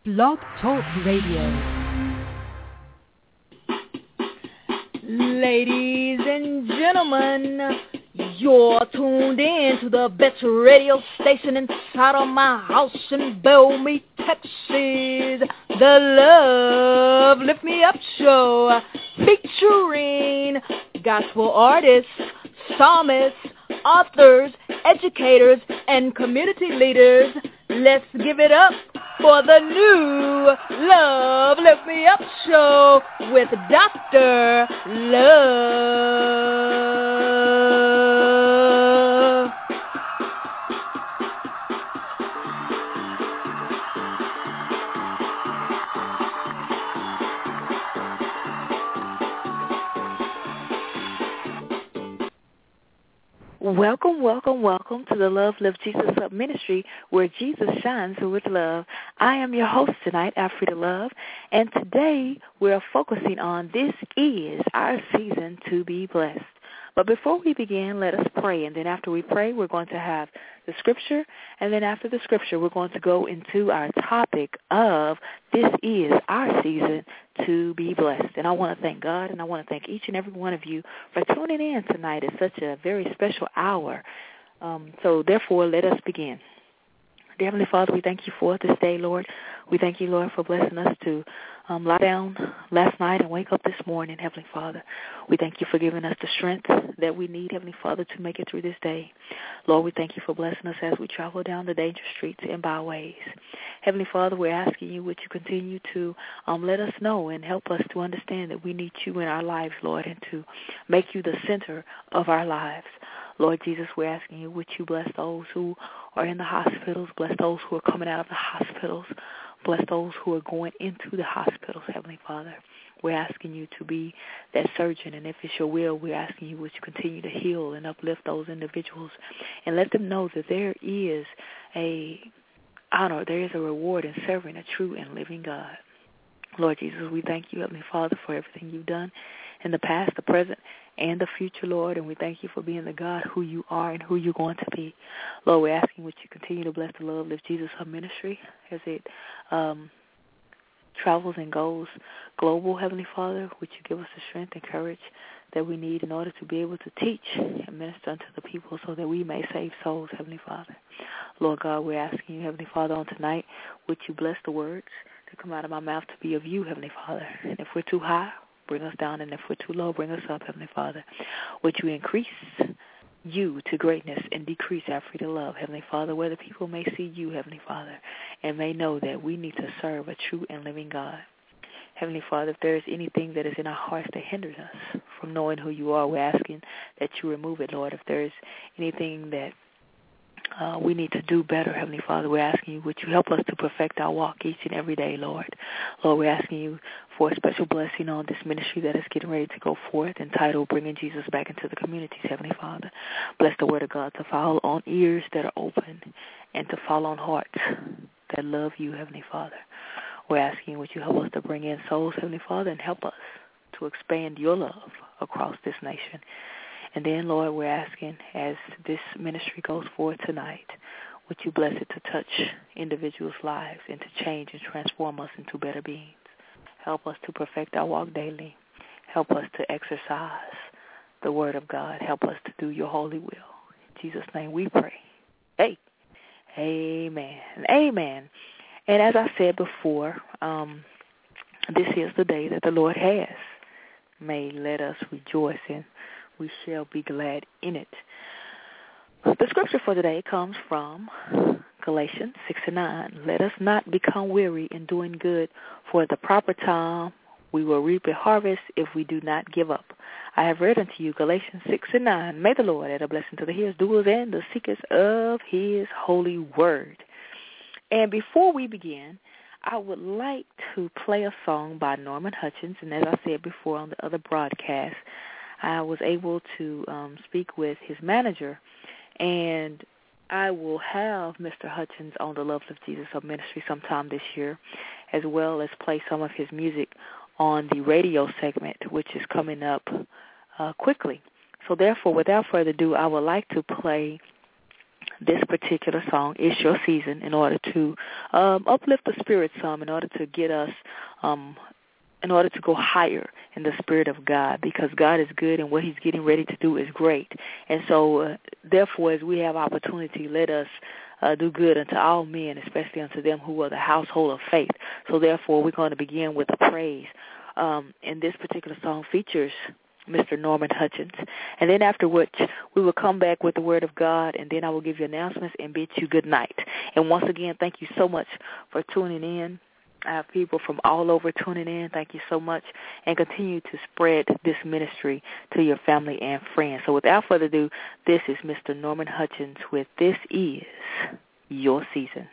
Blog Talk Radio. Ladies and gentlemen, you're tuned in to the best radio station inside of my house in Bellmead, Texas. The Love Lift Me Up Show, featuring gospel artists, psalmists, authors, educators, and community leaders. Let's give it up for the new Love Lift Me Up Show with Dr. Love. Welcome to the Love Lift Jesus Up Ministry, where Jesus shines with love. I am your host tonight, Alfreda Love, and today we are focusing on this is our season to be blessed. But before we begin, let us pray, and then after we pray, we're going to have the scripture, and then after the scripture, we're going to go into our topic of this is our season to be blessed. And I want to thank God, and I want to thank each and every one of you for tuning in tonight. It's such a very special hour. So therefore, let us begin. Dear Heavenly Father, we thank you for this day, Lord. We thank you, Lord, for blessing us to lie down last night and wake up this morning, Heavenly Father. We thank you for giving us the strength that we need, Heavenly Father, to make it through this day. Lord, we thank you for blessing us as we travel down the dangerous streets and byways. Heavenly Father, we're asking you, would you continue to let us know and help us to understand that we need you in our lives, Lord, and to make you the center of our lives. Lord Jesus, we're asking you, would you bless those who are in the hospitals, bless those who are coming out of the hospitals, bless those who are going into the hospitals, Heavenly Father. We're asking you to be that surgeon, and if it's your will, we're asking you, would you continue to heal and uplift those individuals and let them know that there is a honor, there is a reward in serving a true and living God. Lord Jesus, we thank you, Heavenly Father, for everything you've done in the past, the present, and the future, Lord, and we thank you for being the God who you are and who you're going to be. Lord, we're asking would you continue to bless the Love Lift Jesus Up Ministry as it travels and goes global, Heavenly Father. Would you give us the strength and courage that we need in order to be able to teach and minister unto the people so that we may save souls, Heavenly Father. Lord God, we're asking you, Heavenly Father, on tonight, would you bless the words to come out of my mouth to be of you, Heavenly Father. And if we're too high, bring us down, and if we're too low, bring us up, Heavenly Father. Would you increase you to greatness and decrease our free to love, Heavenly Father, where the people may see you, Heavenly Father, and may know that we need to serve a true and living God. Heavenly Father, if there is anything that is in our hearts that hinders us from knowing who you are, we're asking that you remove it, Lord. If there is anything that we need to do better, Heavenly Father, we're asking you, would you help us to perfect our walk each and every day, Lord. Lord, we're asking you for a special blessing on this ministry that is getting ready to go forth, entitled Bringing Jesus Back into the Communities, Heavenly Father. Bless the word of God to fall on ears that are open and to fall on hearts that love you, Heavenly Father. We're asking, would you help us to bring in souls, Heavenly Father, and help us to expand your love across this nation. And then, Lord, we're asking, as this ministry goes forward tonight, would you bless it to touch individuals' lives and to change and transform us into better beings. Help us to perfect our walk daily. Help us to exercise the word of God. Help us to do your holy will. In Jesus' name we pray. Hey, amen. Amen. And as I said before, this is the day that the Lord has made. Let us rejoice and we shall be glad in it. The scripture for today comes from Galatians 6:9. Let us not become weary in doing good, for at the proper time we will reap a harvest if we do not give up. I have read unto you Galatians 6:9. May the Lord add a blessing to the hearers, doers, and the seekers of his holy word. And before we begin, I would like to play a song by Norman Hutchins. And as I said before on the other broadcast, I was able to speak with his manager, and I will have Mr. Hutchins on the Love Lift Jesus Up Ministry sometime this year, as well as play some of his music on the radio segment, which is coming up quickly. So therefore, without further ado, I would like to play this particular song, It's Your Season, in order to uplift the spirit some, in order to get us, in order to go higher in the Spirit of God, because God is good and what he's getting ready to do is great. And so, therefore, as we have opportunity, let us do good unto all men, especially unto them who are the household of faith. So, therefore, we're going to begin with a praise. And this particular song features Mr. Norman Hutchins. And then after which, we will come back with the Word of God, and then I will give you announcements and bid you good night. And once again, thank you so much for tuning in. I have people from all over tuning in. Thank you so much. And continue to spread this ministry to your family and friends. So without further ado, this is Mr. Norman Hutchins with This Is Your Season.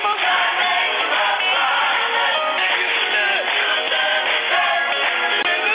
Promise.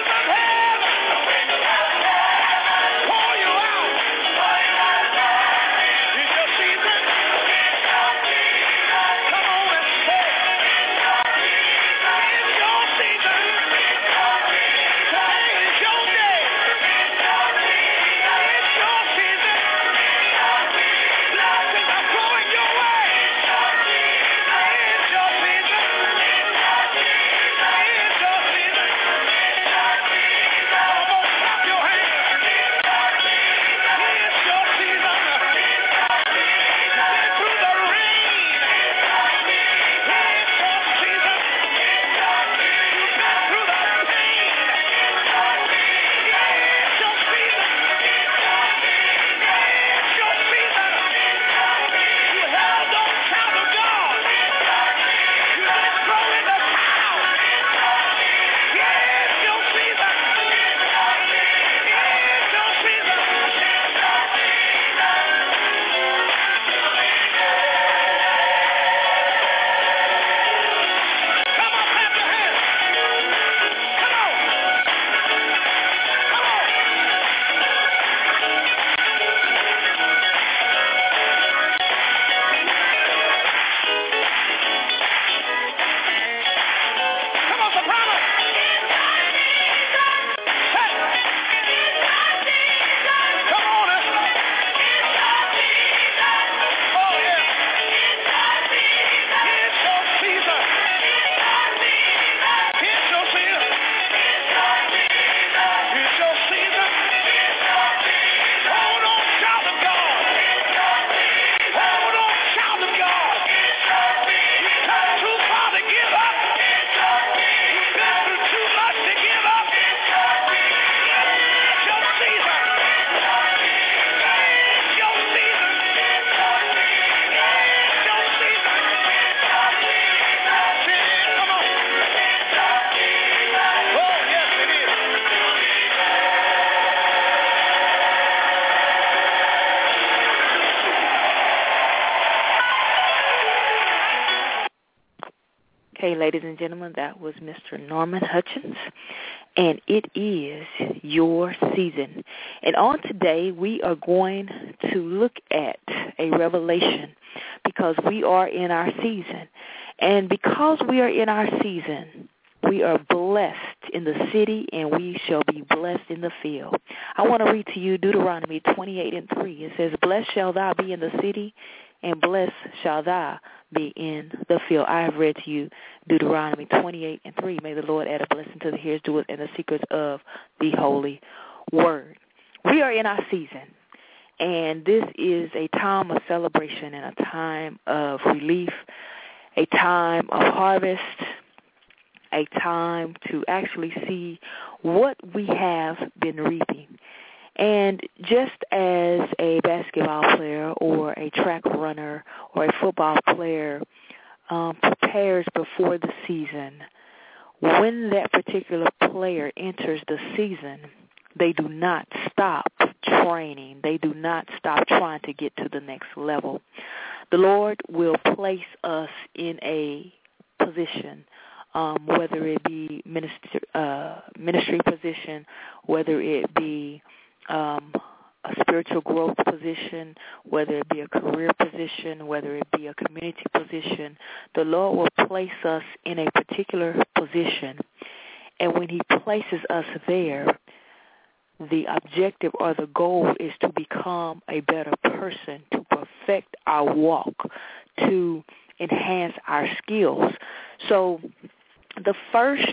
Okay, ladies and gentlemen, that was Mr. Norman Hutchins, and it is your season. And on today, we are going to look at a revelation because we are in our season. And because we are in our season, we are blessed in the city, and we shall be blessed in the field. I want to read to you Deuteronomy 28:3. It says, "Blessed shall thou be in the city, and blessed shall thou be in the field." I have read to you Deuteronomy 28:3. May the Lord add a blessing to the hearers, doers, and the seekers of the holy word. We are in our season, and this is a time of celebration and a time of relief, a time of harvest, a time to actually see what we have been reaping. And just as a basketball player or a track runner or a football player prepares before the season, when that particular player enters the season, they do not stop training. They do not stop trying to get to the next level. The Lord will place us in a position, whether it be ministry position, whether it be a spiritual growth position, whether it be a career position, whether it be a community position. The Lord will place us in a particular position, and when He places us there, the objective or the goal is to become a better person, to perfect our walk, to enhance our skills. So the first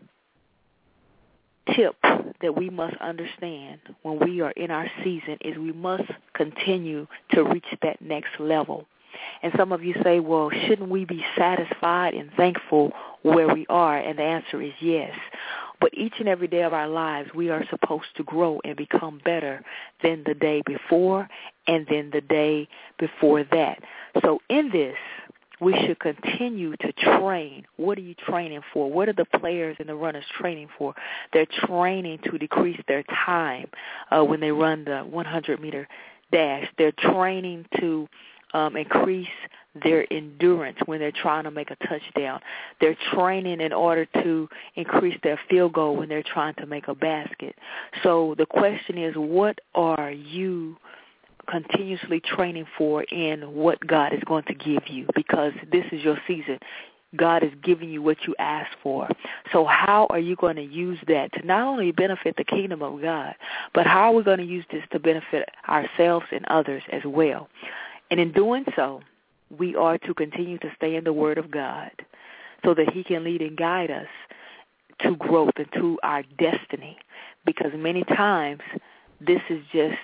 tip that we must understand when we are in our season is we must continue to reach that next level. And some of you say, well, shouldn't we be satisfied and thankful where we are? And the answer is yes. But each and every day of our lives, we are supposed to grow and become better than the day before and then the day before that. So in this, we should continue to train. What are you training for? What are the players and the runners training for? They're training to decrease their time when they run the 100-meter dash. They're training to increase their endurance when they're trying to make a touchdown. They're training in order to increase their field goal when they're trying to make a basket. So the question is, what are you continuously training for in what God is going to give you? Because this is your season. God is giving you what you asked for. So how are you going to use that to not only benefit the kingdom of God, but how are we going to use this to benefit ourselves and others as well? And in doing so, we are to continue to stay in the Word of God so that He can lead and guide us to growth and to our destiny. Because many times this is just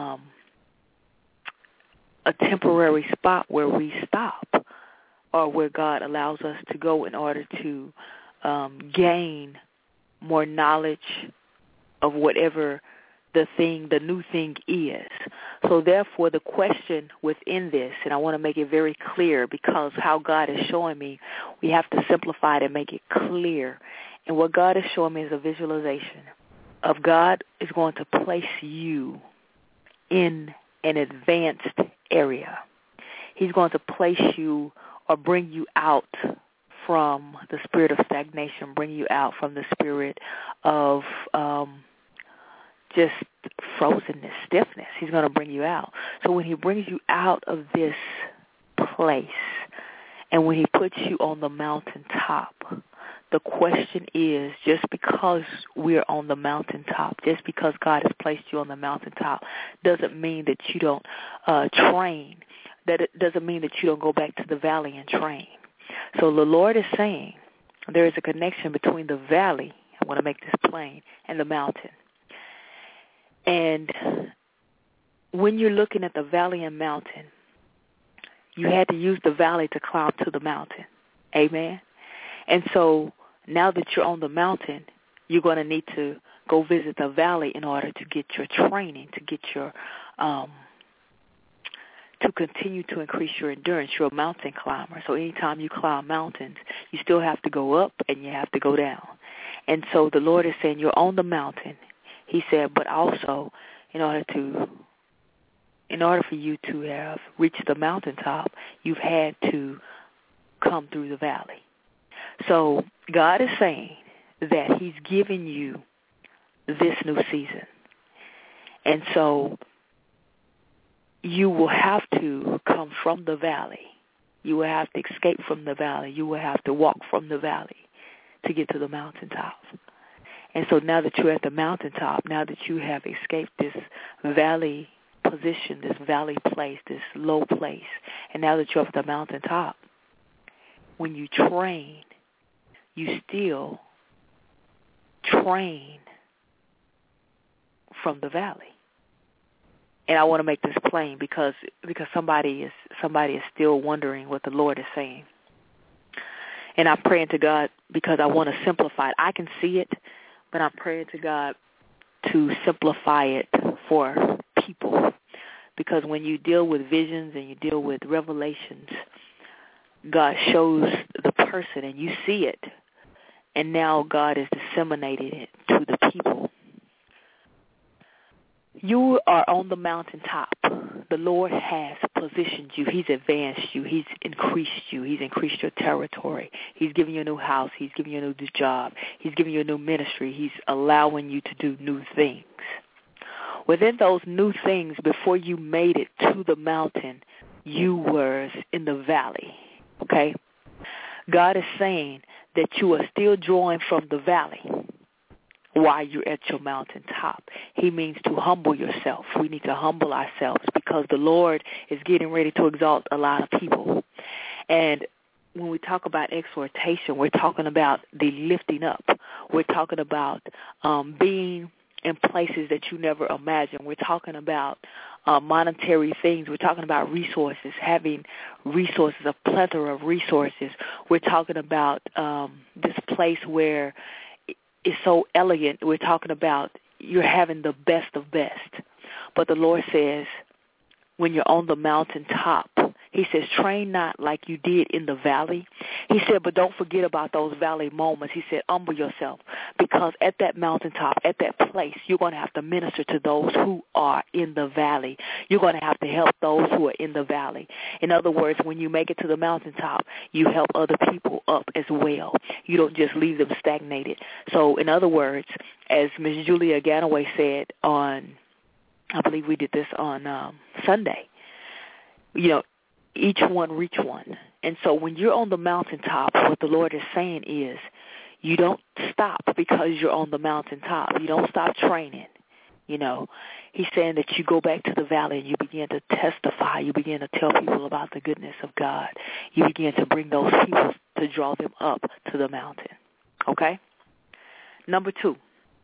a temporary spot where we stop or where God allows us to go in order to gain more knowledge of whatever the new thing is. So therefore, the question within this, and I want to make it very clear because how God is showing me, we have to simplify it and make it clear. And what God is showing me is a visualization of God is going to place you in an advanced area. He's going to place you or bring you out from the spirit of stagnation, bring you out from the spirit of just frozenness, stiffness. He's going to bring you out. So when He brings you out of this place and when He puts you on the mountaintop, the question is, just because we're on the mountaintop, just because God has placed you on the mountaintop, doesn't mean that you don't train. That it doesn't mean that you don't go back to the valley and train. So the Lord is saying there is a connection between the valley, I want to make this plain, and the mountain. And when you're looking at the valley and mountain, you had to use the valley to climb to the mountain. Amen? And so now that you're on the mountain, you're going to need to go visit the valley in order to get your training, to get your to continue to increase your endurance. You're a mountain climber. So anytime you climb mountains, you still have to go up and you have to go down. And so the Lord is saying you're on the mountain. He said, but also in order for you to have reached the mountaintop, you've had to come through the valley. So God is saying that he's giving you this new season. And so you will have to come from the valley. You will have to escape from the valley. You will have to walk from the valley to get to the mountaintop. And so now that you're at the mountaintop, now that you have escaped this valley position, this valley place, this low place, and now that you're up at the mountaintop, when you train, you still train from the valley. And I want to make this plain because somebody is still wondering what the Lord is saying. And I'm praying to God because I want to simplify it. I can see it, but I'm praying to God to simplify it for people. Because when you deal with visions and you deal with revelations, God shows the person and you see it. And now God is disseminating it to the people. You are on the mountaintop. The Lord has positioned you. He's advanced you. He's increased you. He's increased your territory. He's giving you a new house. He's giving you a new job. He's giving you a new ministry. He's allowing you to do new things. Within those new things, before you made it to the mountain, you were in the valley. Okay? God is saying that you are still drawing from the valley while you're at your mountaintop. He means to humble yourself. We need to humble ourselves because the Lord is getting ready to exalt a lot of people. And when we talk about exhortation, we're talking about the lifting up. We're talking about being in places that you never imagined. We're talking about monetary things. We're talking about resources, having resources, a plethora of resources. We're talking about this place where it's so elegant. We're talking about you're having the best of best. But the Lord says, when you're on the mountaintop, he says, train not like you did in the valley. He said, but don't forget about those valley moments. He said, humble yourself, because at that mountaintop, at that place, you're going to have to minister to those who are in the valley. You're going to have to help those who are in the valley. In other words, when you make it to the mountaintop, you help other people up as well. You don't just leave them stagnated. So, in other words, as Ms. Julia Ganaway said on, I believe we did this on Sunday, you know, each one reach one. And so when you're on the mountaintop, what the Lord is saying is you don't stop because you're on the mountaintop. You don't stop training. You know, he's saying that you go back to the valley and you begin to testify. You begin to tell people about the goodness of God. You begin to bring those people to draw them up to the mountain. Okay? Number 2,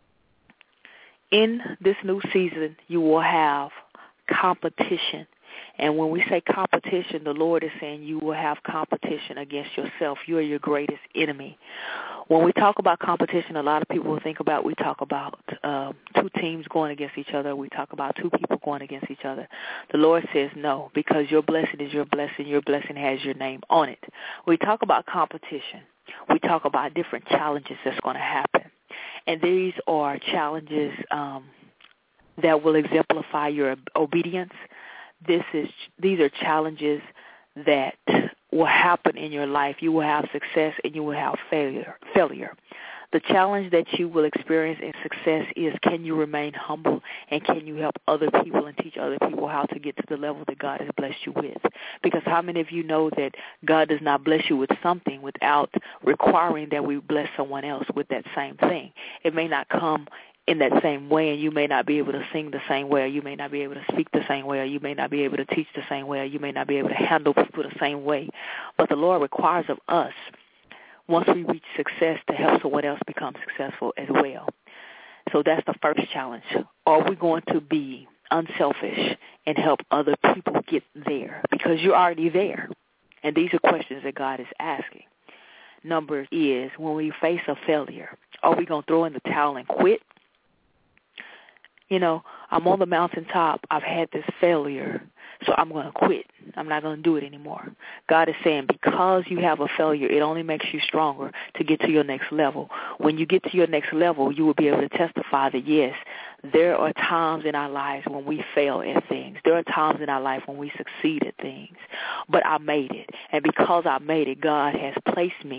in this new season, you will have competition. And when we say competition, the Lord is saying you will have competition against yourself. You are your greatest enemy. When we talk about competition, a lot of people think about, we talk about 2 teams going against each other. We talk about 2 people going against each other. The Lord says no, because your blessing is your blessing. Your blessing has your name on it. We talk about competition. We talk about different challenges that's going to happen. And these are challenges that will exemplify your obedience. These are challenges that will happen in your life. You will have success and you will have failure. The challenge that you will experience in success is, can you remain humble and can you help other people and teach other people how to get to the level that God has blessed you with? Because how many of you know that God does not bless you with something without requiring that we bless someone else with that same thing? It may not come in that same way, and you may not be able to sing the same way, or you may not be able to speak the same way, or you may not be able to teach the same way, or you may not be able to handle people the same way. But the Lord requires of us, once we reach success, to help someone else become successful as well. So that's the first challenge. Are we going to be unselfish and help other people get there? Because you're already there. And these are questions that God is asking. Number is, when we face a failure, are we going to throw in the towel and quit? You know, I'm on the mountaintop. I've had this failure, so I'm going to quit. I'm not going to do it anymore. God is saying, because you have a failure, it only makes you stronger to get to your next level. When you get to your next level, you will be able to testify that, yes, there are times in our lives when we fail at things. There are times in our life when we succeed at things. But I made it. And because I made it, God has placed me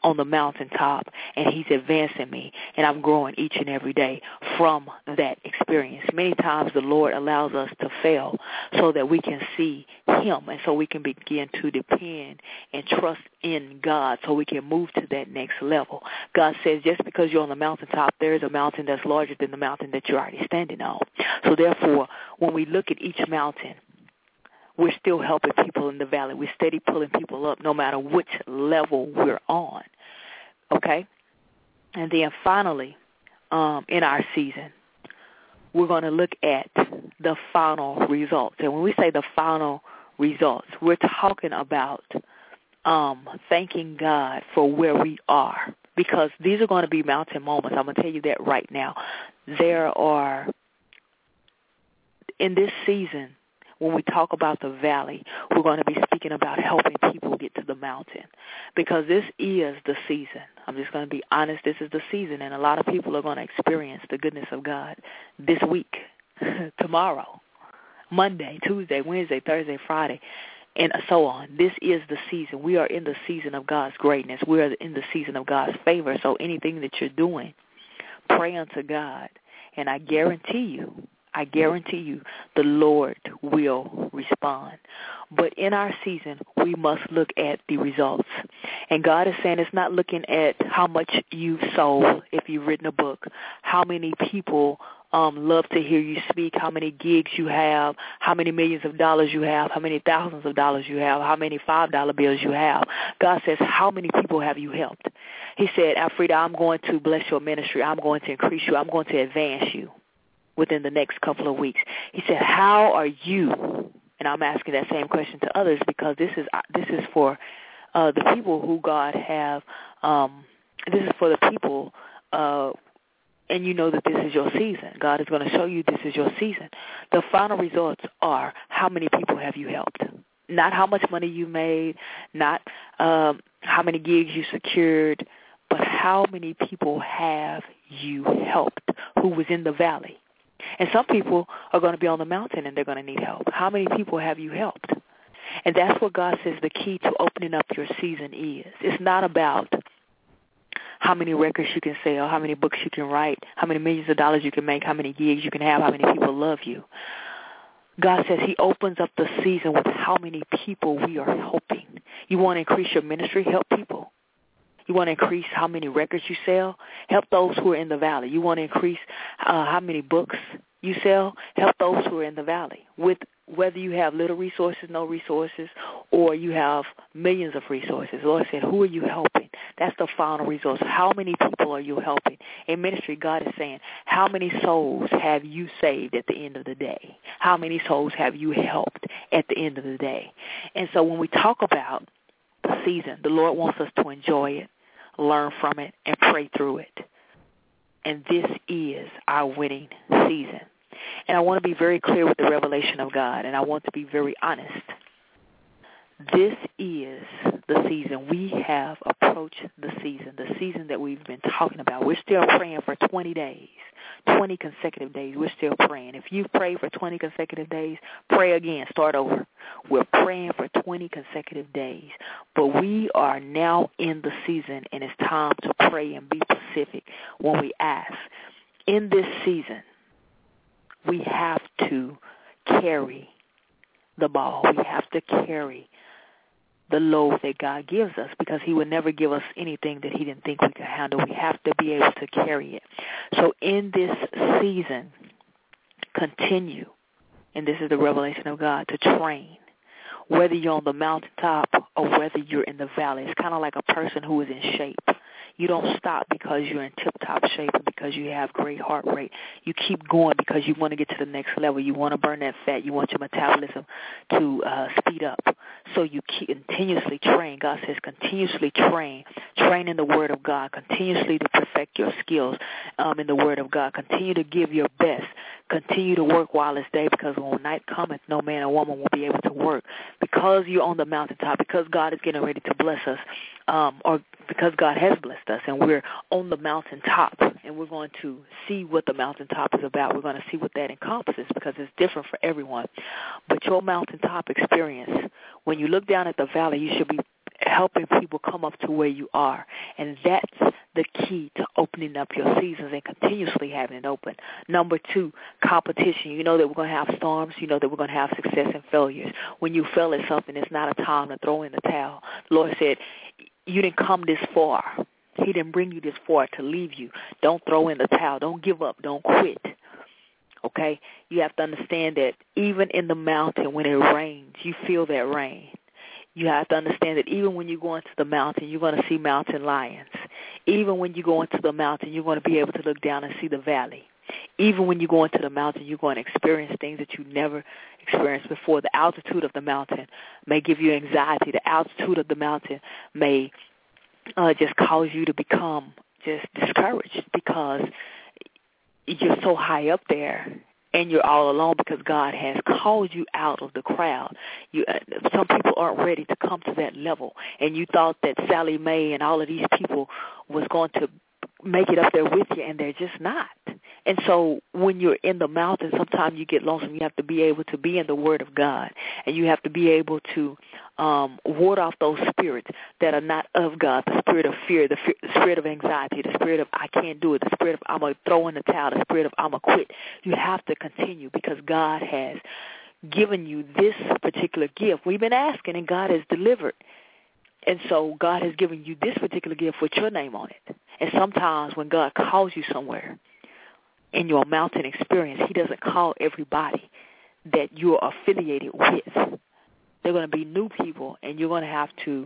on the mountaintop, and he's advancing me, and I'm growing each and every day from that experience. Many times the Lord allows us to fail so that we can see him, and so we can begin to depend and trust in God so we can move to that next level. God says just because you're on the mountaintop, there is a mountain that's larger than the mountain that you're already standing on. So therefore, when we look at each mountain, we're still helping people in the valley. We're steady pulling people up no matter which level we're on, okay? And then finally, in our season, we're going to look at the final results. And when we say the final results, we're talking about thanking God for where we are, because these are going to be mountain moments. I'm going to tell you that right now. There are, in this season, when we talk about the valley, we're going to be speaking about helping people get to the mountain, because this is the season. I'm just going to be honest. This is the season, and a lot of people are going to experience the goodness of God this week, tomorrow, Monday, Tuesday, Wednesday, Thursday, Friday, and so on. This is the season. We are in the season of God's greatness. We are in the season of God's favor. So anything that you're doing, pray unto God, and I guarantee you, the Lord will respond. But in our season, we must look at the results. And God is saying it's not looking at how much you've sold, if you've written a book, how many people love to hear you speak, how many gigs you have, how many millions of dollars you have, how many thousands of dollars you have, how many $5 bills you have. God says, how many people have you helped? He said, Alfreda, I'm going to bless your ministry. I'm going to increase you. I'm going to advance you within the next couple of weeks. He said, how are you? And I'm asking that same question to others, because this is for the people who God have, this is for the people, and you know that this is your season. God is going to show you this is your season. The final results are how many people have you helped. Not how much money you made, not how many gigs you secured, but how many people have you helped who was in the valley. And some people are going to be on the mountain and they're going to need help. How many people have you helped? And that's what God says the key to opening up your season is. It's not about how many records you can sell, how many books you can write, how many millions of dollars you can make, how many gigs you can have, how many people love you. God says he opens up the season with how many people we are helping. You want to increase your ministry? Help people. You want to increase how many records you sell? Help those who are in the valley. You want to increase how many books you sell? Help those who are in the valley. With whether you have little resources, no resources, or you have millions of resources. The Lord said, who are you helping? That's the final result. How many people are you helping? In ministry, God is saying, how many souls have you saved at the end of the day? How many souls have you helped at the end of the day? And so when we talk about the season, the Lord wants us to enjoy it, learn from it, and pray through it. And this is our winning season. And I want to be very clear with the revelation of God, and I want to be very honest. This is the season. We have approached the season that we've been talking about. We're still praying for 20 days, 20 consecutive days. We're still praying. If you've prayed for 20 consecutive days, pray again. Start over. We're praying for 20 consecutive days. But we are now in the season, and it's time to pray and be specific when we ask. In this season, we have to carry the ball. We have to carry the load that God gives us, because he would never give us anything that he didn't think we could handle. We have to be able to carry it. So in this season, continue, and this is the revelation of God, to train. Whether you're on the mountaintop or whether you're in the valley, it's kind of like a person who is in shape. You don't stop because you're in tip-top shape or because you have great heart rate. You keep going because you want to get to the next level. You want to burn that fat. You want your metabolism to speed up. So you continuously train. God says continuously train. Train in the Word of God. Continuously to perfect your skills in the Word of God. Continue to give your best. Continue to work while it's day, because when night cometh, no man or woman will be able to work. Because you're on the mountaintop, because God is getting ready to bless us, or because God has blessed us, and we're on the mountaintop, and we're going to see what the mountaintop is about. We're going to see what that encompasses, because it's different for everyone. But your mountaintop experience, when you look down at the valley, you should be helping people come up to where you are. And that's the key to opening up your seasons and continuously having it open. Number 2, competition. You know that we're going to have storms. You know that we're going to have success and failures. When you fail at something, it's not a time to throw in the towel. The Lord said, you didn't come this far. He didn't bring you this far to leave you. Don't throw in the towel. Don't give up. Don't quit. Okay? You have to understand that even in the mountain when it rains, you feel that rain. You have to understand that even when you go into the mountain, you're going to see mountain lions. Even when you go into the mountain, you're going to be able to look down and see the valley. Even when you go into the mountain, you're going to experience things that you never experienced before. The altitude of the mountain may give you anxiety. The altitude of the mountain may just cause you to become just discouraged because you're so high up there and you're all alone because God has called you out of the crowd. Some people aren't ready to come to that level, and you thought that Sally Mae and all of these people was going to make it up there with you, and they're just not. And so when you're in the mountain, sometimes you get lonesome. You have to be able to be in the Word of God, and you have to be able to ward off those spirits that are not of God, the spirit of fear, the spirit of anxiety, the spirit of I can't do it, the spirit of I'm going to throw in the towel, the spirit of I'm going to quit. You have to continue because God has given you this particular gift. We've been asking, and God has delivered. And so God has given you this particular gift with your name on it. And sometimes when God calls you somewhere in your mountain experience, he doesn't call everybody that you're affiliated with. They're going to be new people, and you're going to have to,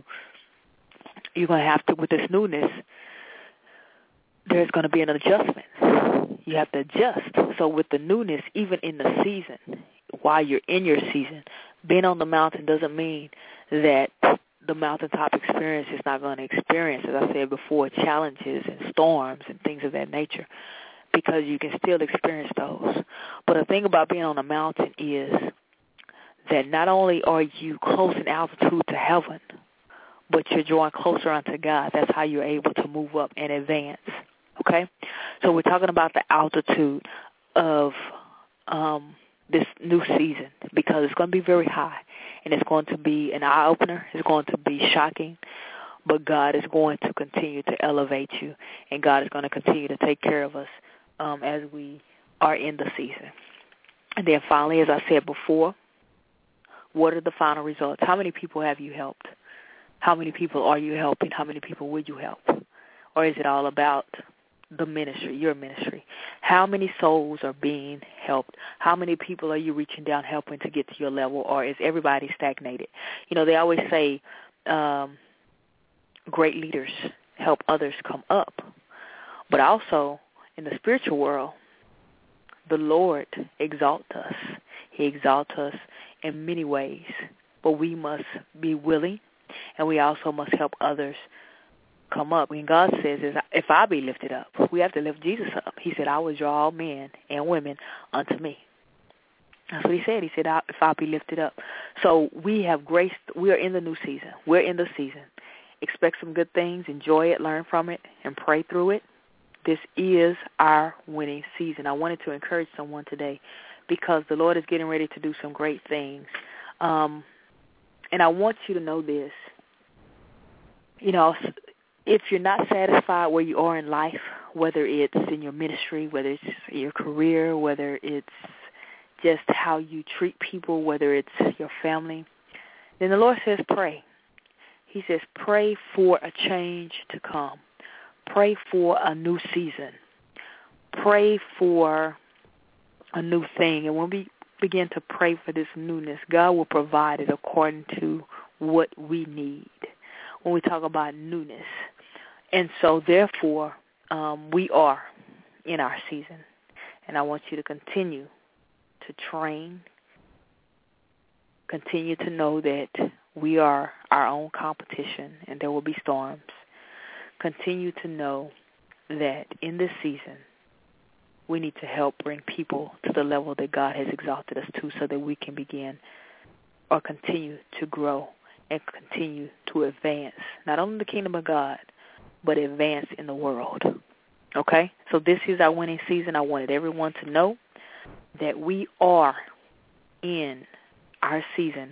with this newness, there's going to be an adjustment. You have to adjust. So with the newness, even in the season, while you're in your season, being on the mountain doesn't mean that the mountaintop experience is not going to experience, as I said before, challenges and storms and things of that nature, because you can still experience those. But the thing about being on a mountain is that not only are you close in altitude to heaven, but you're drawing closer unto God. That's how you're able to move up and advance. Okay? So we're talking about the altitude of this new season because it's going to be very high, and it's going to be an eye-opener. It's going to be shocking, but God is going to continue to elevate you, and God is going to continue to take care of us as we are in the season. And then finally, as I said before, what are the final results? How many people have you helped? How many people are you helping? How many people will you help? Or is it all about the ministry, your ministry? How many souls are being helped? How many people are you reaching down helping to get to your level, or is everybody stagnated? You know, they always say great leaders help others come up. But also, in the spiritual world, the Lord exalts us. He exalts us in many ways, but we must be willing, and we also must help others come up. When God says, if I be lifted up, we have to lift Jesus up. He said, I will draw all men and women unto me. That's what he said. He said, if I be lifted up. So we have grace. We are in the new season. We're in the season. Expect some good things. Enjoy it. Learn from it. And pray through it. This is our winning season. I wanted to encourage someone today because the Lord is getting ready to do some great things. And I want you to know this. You know, if you're not satisfied where you are in life, whether it's in your ministry, whether it's your career, whether it's just how you treat people, whether it's your family, then the Lord says pray. He says pray for a change to come. Pray for a new season. Pray for a new thing. And when we begin to pray for this newness, God will provide it according to what we need when we talk about newness. And so, therefore, we are in our season. And I want you to continue to train, continue to know that we are our own competition and there will be storms. Continue to know that in this season, we need to help bring people to the level that God has exalted us to so that we can begin or continue to grow and continue to advance, not only the kingdom of God, but advance in the world. Okay? So this is our winning season. I wanted everyone to know that we are in our season.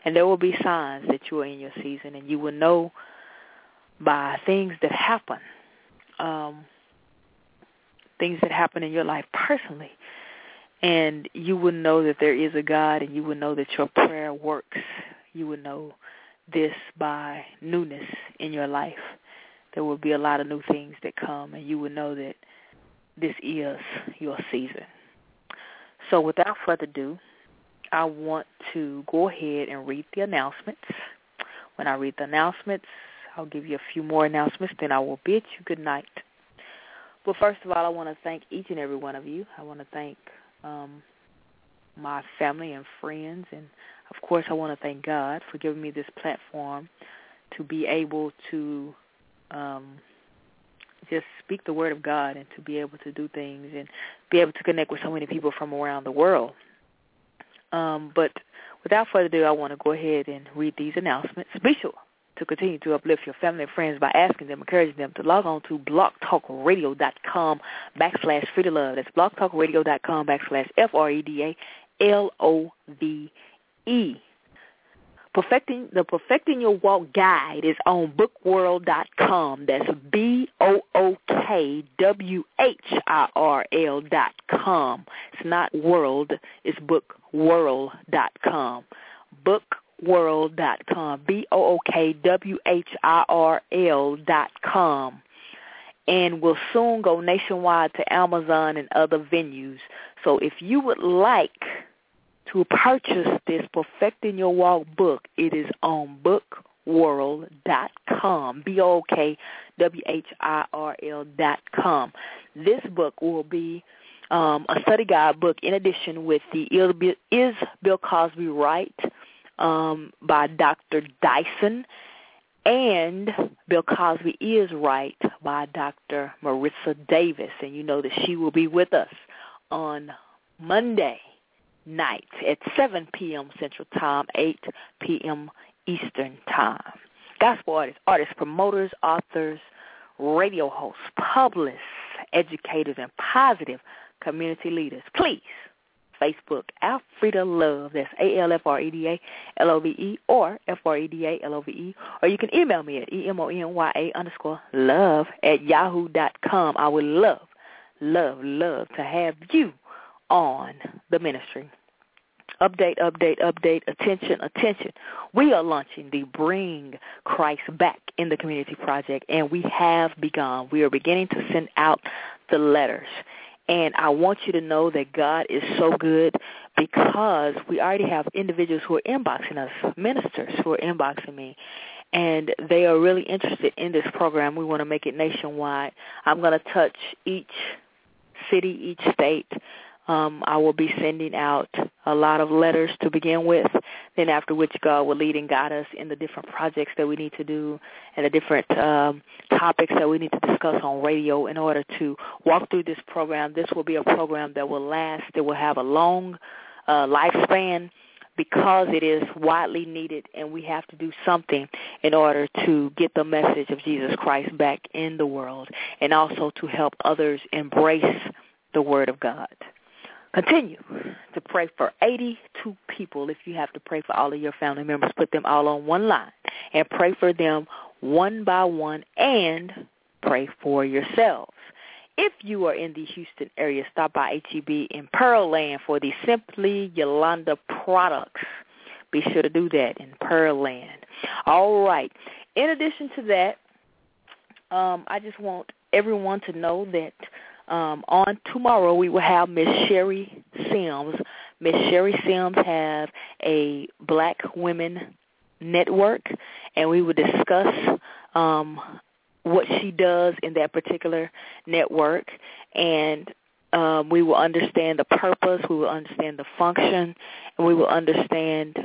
And there will be signs that you are in your season, and you will know by things that happen in your life personally. And you will know that there is a God, and you will know that your prayer works. You will know this by newness in your life. There will be a lot of new things that come, and you will know that this is your season. So without further ado, I want to go ahead and read the announcements. When I read the announcements, I'll give you a few more announcements, then I will bid you good night. But first of all, I want to thank each and every one of you. I want to thank my family and friends, and of course I want to thank God for giving me this platform to be able to just speak the word of God and to be able to do things and be able to connect with so many people from around the world. But without further ado, I want to go ahead and read these announcements. Be sure to continue to uplift your family and friends by asking them, encouraging them to log on to blogtalkradio.com/freedolove. That's blogtalkradio.com/FREDALOVE. Perfecting Your Walk Guide is on bookworld.com. That's BOOKWHIRL.com. It's not world, it's bookworld.com. Bookworld.com. BOOKWHIRL.com. And will soon go nationwide to Amazon and other venues. So if you would like to purchase this Perfecting Your Walk book, it is on bookworld.com, BOOKWHIRL.com. This book will be a study guide book in addition with the Is Bill Cosby Right by Dr. Dyson, and Bill Cosby Is Right by Dr. Marissa Davis. And you know that she will be with us on Monday night at 7 p.m. Central Time, 8 p.m. Eastern Time. Gospel artists, promoters, authors, radio hosts, publicists, educators, and positive community leaders. Please, Facebook, Alfreda Love, that's ALFREDALOVE or FREDALOVE, or you can email me at EMONYA_love@yahoo.com. I would love to have you on the ministry. Update, attention. We are launching the Bring Christ Back in the Community Project, and we have begun. We are beginning to send out the letters. And I want you to know that God is so good because we already have individuals who are inboxing us, ministers who are inboxing me, and they are really interested in this program. We want to make it nationwide. I'm going to touch each city, each state. I will be sending out a lot of letters to begin with, then after which God will lead and guide us in the different projects that we need to do and the different topics that we need to discuss on radio in order to walk through this program. This will be a program that will last. It will have a long lifespan because it is widely needed, and we have to do something in order to get the message of Jesus Christ back in the world and also to help others embrace the Word of God. Continue to pray for 82 people. If you have to pray for all of your family members, put them all on one line and pray for them one by one and pray for yourselves. If you are in the Houston area, stop by HEB in Pearland for the Simply Yolanda products. Be sure to do that in Pearland. All right. In addition to that, I just want everyone to know that on tomorrow we will have Miss Sherry Sims. Miss Sherry Sims have a Black Women Network, and we will discuss what she does in that particular network, and we will understand the purpose, we will understand the function, and we will understand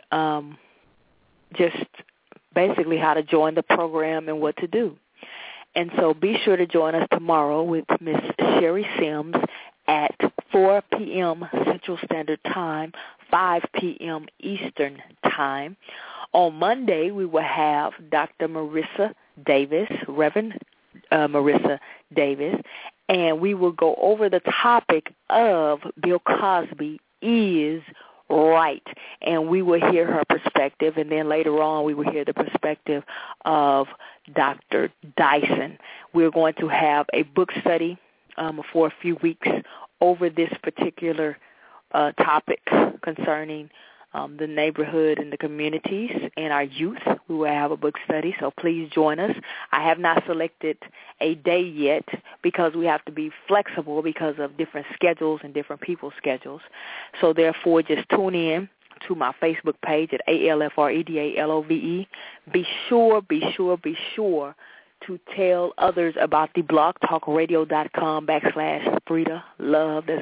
just basically how to join the program and what to do. And so be sure to join us tomorrow with Miss Sherry Sims at 4 p.m. Central Standard Time, 5 p.m. Eastern Time. On Monday, we will have Dr. Marissa Davis, Reverend Marissa Davis, and we will go over the topic of Bill Cosby is right. And we will hear her perspective, and then later on we will hear the perspective of Dr. Dyson. We're going to have a book study for a few weeks over this particular topic concerning the neighborhood and the communities and our youth. We will have a book study, so please join us. I have not selected a day yet because we have to be flexible because of different schedules and different people's schedules. So therefore, just tune in to my Facebook page at ALFREDALOVE. Be sure to tell others about the blogtalkradio.com/Freda Love. That's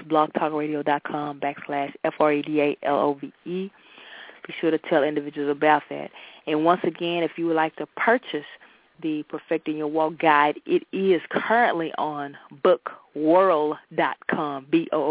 blogtalkradio.com/FREDALOVE. Be sure to tell individuals about that. And once again, if you would like to purchase the Perfecting Your Walk Guide, it is currently on bookworld.com,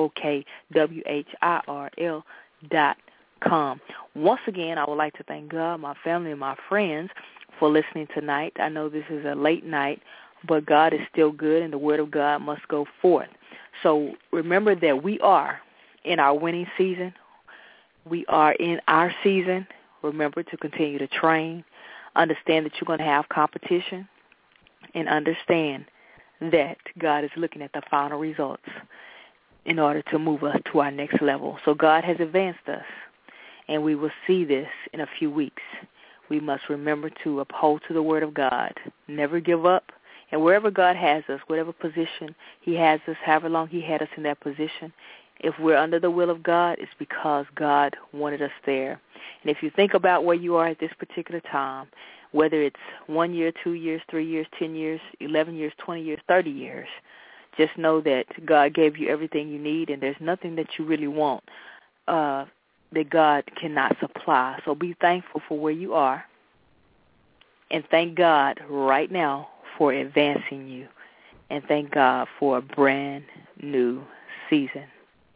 BOOKWHIRL.com. Once again, I would like to thank God, my family, and my friends for listening tonight. I know this is a late night, but God is still good, and the Word of God must go forth. So remember that we are in our winning season. We are in our season. Remember to continue to train. Understand that you're going to have competition, and understand that God is looking at the final results in order to move us to our next level. So God has advanced us, and we will see this in a few weeks. We must remember to uphold to the Word of God, never give up, and wherever God has us, whatever position He has us, however long He had us in that position, if we're under the will of God, it's because God wanted us there. And if you think about where you are at this particular time, whether it's 1 year, 2 years, 3 years, 10 years, 11 years, 20 years, 30 years, just know that God gave you everything you need, and there's nothing that you really want that God cannot supply. So be thankful for where you are, and thank God right now for advancing you, and thank God for a brand new season.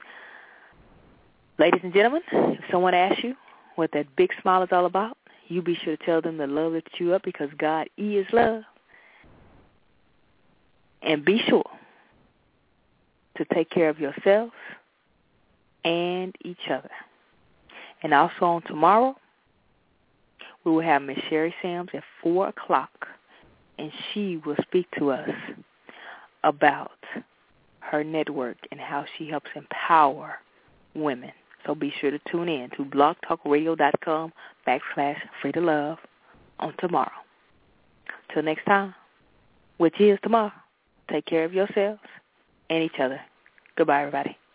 Ladies and gentlemen, if someone asks you what that big smile is all about, you be sure to tell them that love lifts you up, because God is love. And be sure to take care of yourselves and each other. And also on tomorrow, we will have Miss Sherry Sams at 4 o'clock, and she will speak to us about her network and how she helps empower women. So be sure to tune in to blogtalkradio.com/Freda Love on tomorrow. Till next time, which is tomorrow, take care of yourselves and each other. Goodbye, everybody.